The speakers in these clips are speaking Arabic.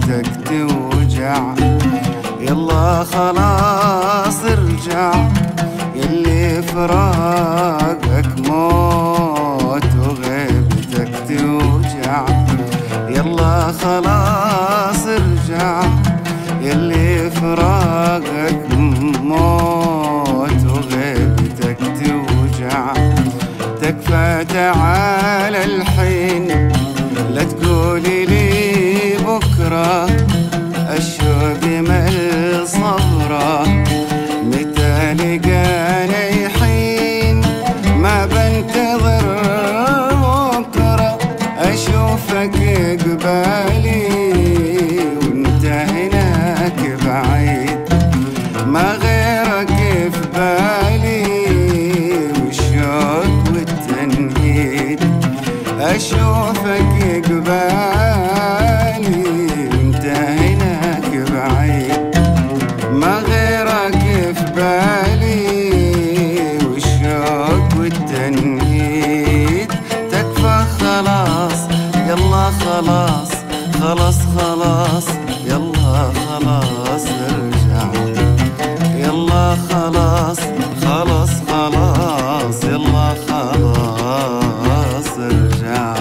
غيبتك توجع. يلا خلاص ارجع، يلي فراقك موت وغيبتك توجع. يلا خلاص ارجع، يلي فراقك موت وغيبتك توجع. تكفى تعال الحين، لا تقولي لي بكرة، الشوق مل صبره، متى لقاني حين ما بنتظر بكرة. أشوفك قبالي وانت هناك بعيد، ما غيرك في بالي والشوق والتنهيد. أشوفك قبالي وانت هناك بعيد، ما غيرك في بالي والشوق والتنهيد. تكفى خلاص يلا خلاص، خلاص خلاص يلا خلاص ارجع. يلا خلاص خلاص خلاص يلا خلاص ارجع.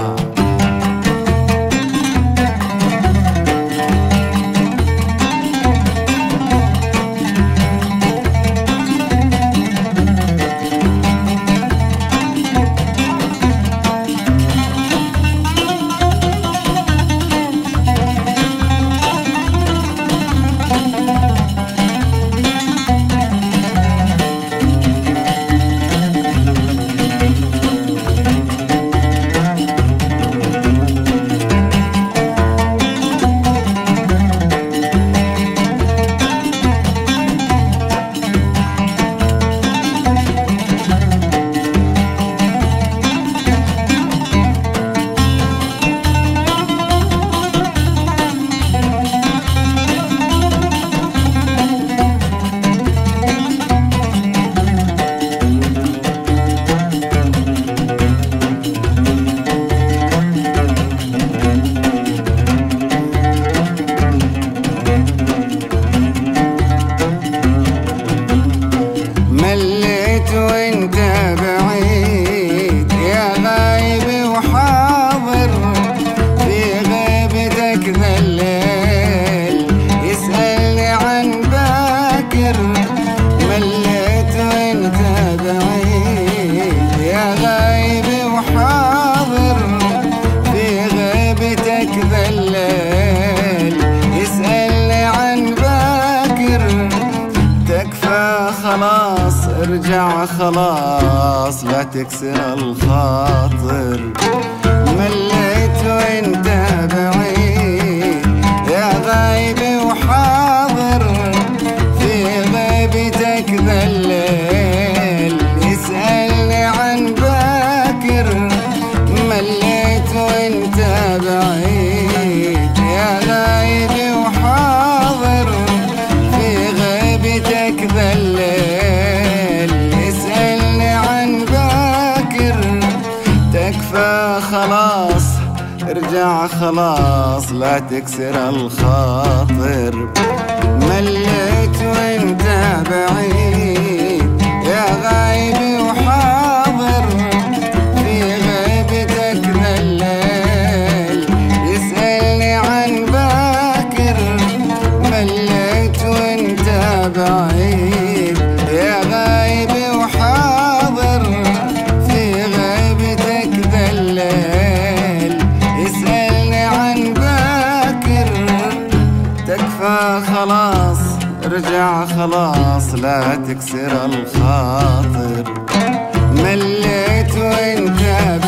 مليت وانت بعيد يا غايب وحاضر، في غيبتك ذا الليل يسألني عن باكر. مليت وانت بعيد يا غايب وحاضر، في غيبتك ذا الليل يسألني عن باكر. تكفى خلاص ارجع خلاص لا تكسر الخاطر. مليت وانت بعيد يا غايب وحاضر، في غيبتك ذا الليل يسألني عن باكر. مليت وانت بعيد يا غايب وحاضر، في غيبتك ذا الليل يسألني عن باكر. تكفى خلاص ارجع خلاص لا تكسر الخاطر. مليت وانت بعيد يا غايب وحاضر، في غيبتك ذا الليل يسألني عن باكر. مليت وانت بعيد يا غايب وحاضر، في غيبتك ذا الليل يسألني عن باكر. تكفى خلاص ارجع خلاص لا تكسر الخاطر. مليت وانت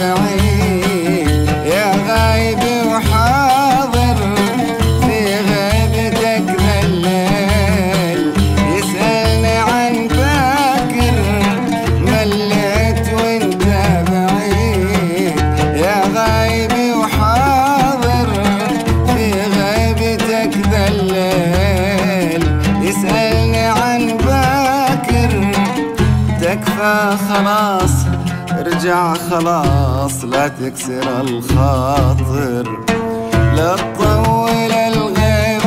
بعيد يا غايب وحاضر، في غيبتك ذا الليل يسألني عن باكر. مليت وانت بعيد يا غايب وحاضر، في غيبتك ذا الليل يسألني عن باكر. تكفى خلاص ارجع خلاص لا تكسر الخاطر. لا تطول الغيب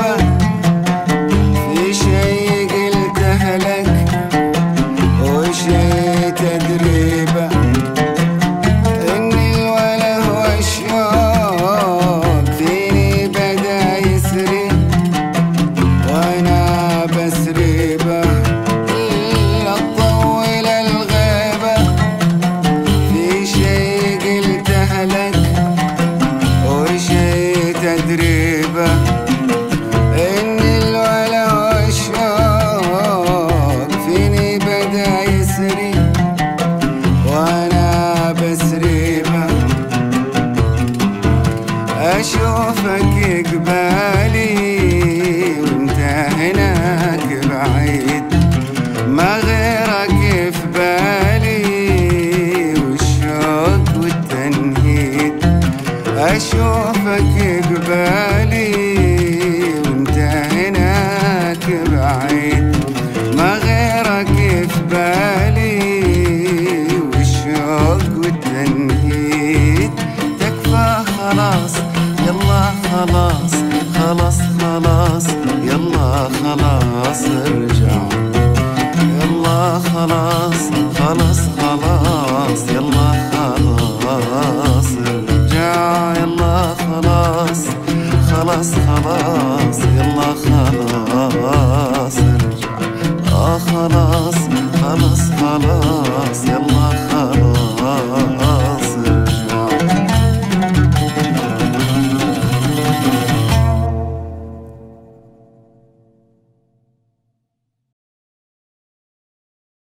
خلاص يلا خلاص خلاص خلاص يلا خلاص ارجع يلا خلاص خلاص خلاص يلا خلاص